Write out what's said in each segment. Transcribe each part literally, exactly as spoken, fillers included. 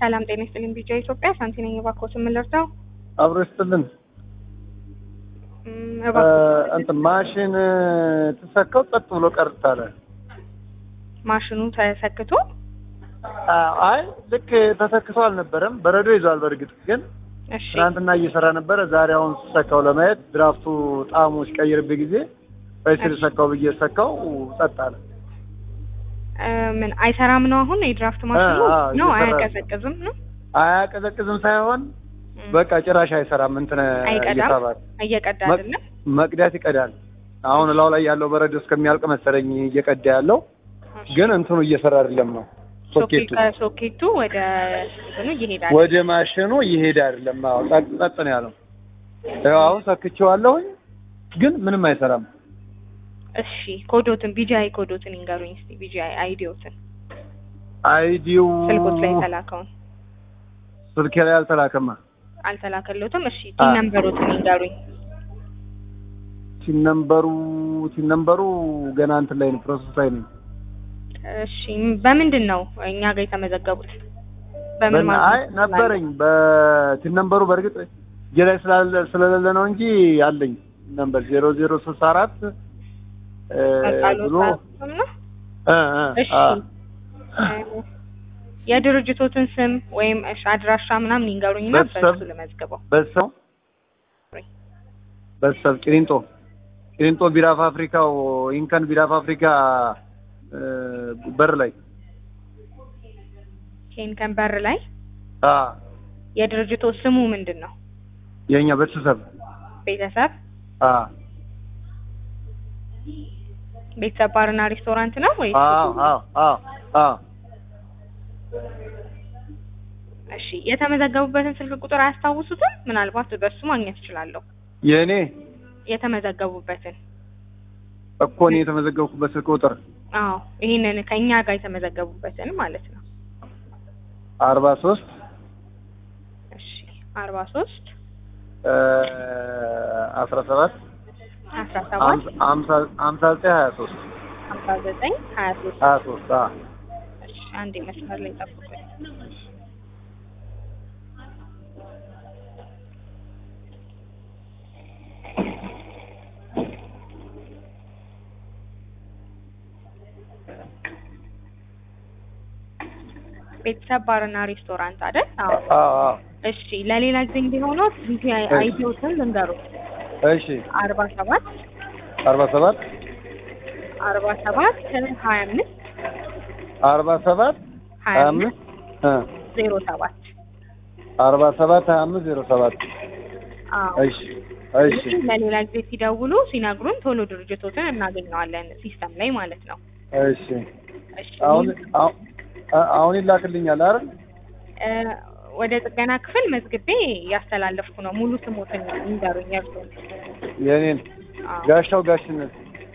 ሰላም ጤና ይስጥልኝ። ቢጫ ኢትዮጵያ ሳንቲ ነኝ። እባክዎት ምን ልርዳው? አብሮ ይስጥልን። እንት ማሽን ተሰከው ጸጥ ብሎ ቀርታለ። ማሽኑ ተሰክቶ አይ ልክ ተሰክቶ አልነበረም። በረዶ ይዟል። በርግጥ ግን እሺ ትናንትና እየሰራ ነበር። ዛሬ አሁን ተሰካው ለማየት ድራፍቱ ጣሙሽ ቀይርብኝ ጊዜ በስር ተሰካው በየሰካው ጸጥ አለ። ምን አይሰራም ነው አሁን? የድራፍት ማሽኑ ነው አያቀዘቅዝም ነው? አያቀዘቅዝም ሳይሆን በቃ ጭራሽ አይሰራም። እንትን እየተባለ እየቀዳ አይደለም። መቅዳት ይቀዳል። አሁን ላው ላይ ያለው በረዶ እስከሚያልቅ መሰለኝ እየቀዳ ያለው ግን እንትኑ እየሰራ አይደለም ነው። ሶኬቱ ሶኬቱ ወደ እንትኑ ይሄዳል። ወደ ማሽኑ ይሄድ አይደለም። አዎ ጸጥ ጸጥ ነው ያለው። አሁን ሰክቼዋለሁ ግን ምንም አይሰራም። እሺ ኮዶትን ቢጂአይ ኮዶትን እንገሩኝ እስቲ። ቢጂአይ አይዲዮትን አይዲው ስልኮት ላይ ተላከውን ስልኬ ላይ አልተላከማ አልተላከለትም። እሺ ቲን ነምበሮትን እንገሩኝ። ቲን ነምበሩ ቲን ነምበሩ ገና እንትን ላይ ነው፣ ፕሮሰስ ላይ ነው። እሺ በምንድን ነው እኛ ጋር የተመዘገቡት? በምን ማለት አይ ነበረኝ። በቲን ነምበሩ በርግጥ ጀላይ ስላለ ስለሌለ ነው እንጂ አለኝ ነምበር ዜሮ ዜሮ ስልሳ አራት ብሎ እ እሺ የድርጅቶትን ስም ወይም እሺ አድራሻ ምናምን ይንገሩኝና በሱ ለመዝገበው። በሰው በሰው ቂሊንጦ ቂሊንጦ ቢራ ፋብሪካው ኢንከን ቢራ ፋብሪካ በር ላይ ኢንከን በር ላይ አ የድርጅቱ ስሙ ምንድነው? የኛ ቤተሰብ ቤተሰብ አ ቤተሰብ ባርና ሬስቶራንት ነው ወይ? አዎ አዎ አዎ አዎ። እሺ የተመዘገቡበትን ስልክ ቁጥር አያስታውሱትም? ምናልባት በሱ ማግኘት እችላለሁ። የኔ የተመዘገቡበትን እኮ ነው የተመዘገቡበት ስልክ ቁጥር። አዎ ይሄንን ከኛ ጋር የተመዘገቡበትን ማለት ነው። አርባ ሶስት እሺ አርባ ሶስት እ አስራ ሰባት አስራ ሰባት አምሳ አምሳ ዘጠኝ ሀያ ሶስት አምሳ ዘጠኝ ሀያ ሶስት ሀያ ሶስት አ እሺ አንዴ መስመር ላይ ጠብቁኝ። ቤተሰብ ባርና ሬስቶራንት አይደል? አዎ አዎ። እሺ ለሌላ ጊዜ እንዲሆነው ቢጂአይ አይዲዮትን ልንገሩ። እሺ አርባ ሰባት አርባ ሰባት አርባ ሰባት ሀያ አምስት አርባ ሰባት ሀያ አምስት እ ዜሮ ሰባት አርባ ሰባት ሀያ አምስት ዜሮ ሰባት አዎ። እሺ እሺ ለሌላ ጊዜ ሲደውሉ ሲነግሩን ቶሎ ድርጅቶትን እናገኘዋለን ሲስተም ላይ ማለት ነው። እሺ አሁን አሁን ይላክልኛል አይደል? ወደ ጥገና ክፍል መዝግቤ ያስተላለፍኩ ነው። ሙሉ ስሞትን እንገሩኝ እርሶን። የኔን ጋሻው ጋሽነት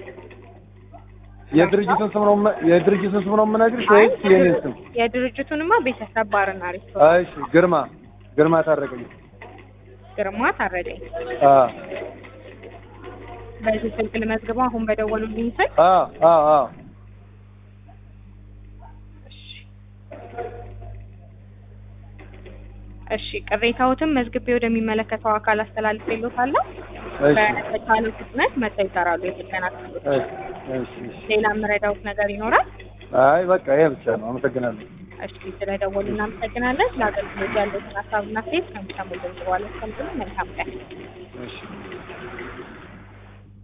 የድርጅቱን ስም ነው የድርጅቱን ስም ነው የምነግርሽ ወይስ የኔን ስም? የድርጅቱንማ ቤተሰብ ባርና ሬስቶራንት። እሺ ግርማ ግርማ ታረቀኝ። ግርማ ታረቀኝ። አ በዚህ ስልክ ልመዝግበው አሁን በደወሉልኝ ስልክ? አ አ አ እሺ ቅሬታዎትን መዝግቤ ወደሚመለከተው አካል አስተላልፌልዎታለሁ። በተቻለ ፍጥነት መጥተው ይሰራሉ የጥገና ክፍሎች። እሺ እሺ። ሌላ የምረዳዎት ነገር ይኖራል? አይ በቃ ይሄ ብቻ ነው። አመሰግናለሁ። እሺ ስለደወሉ እናመሰግናለን። ለአገልግሎት ያለዎትን ሀሳብና አስተያየት ከሚሰሙልን በኋላ መልካም ቀን። እሺ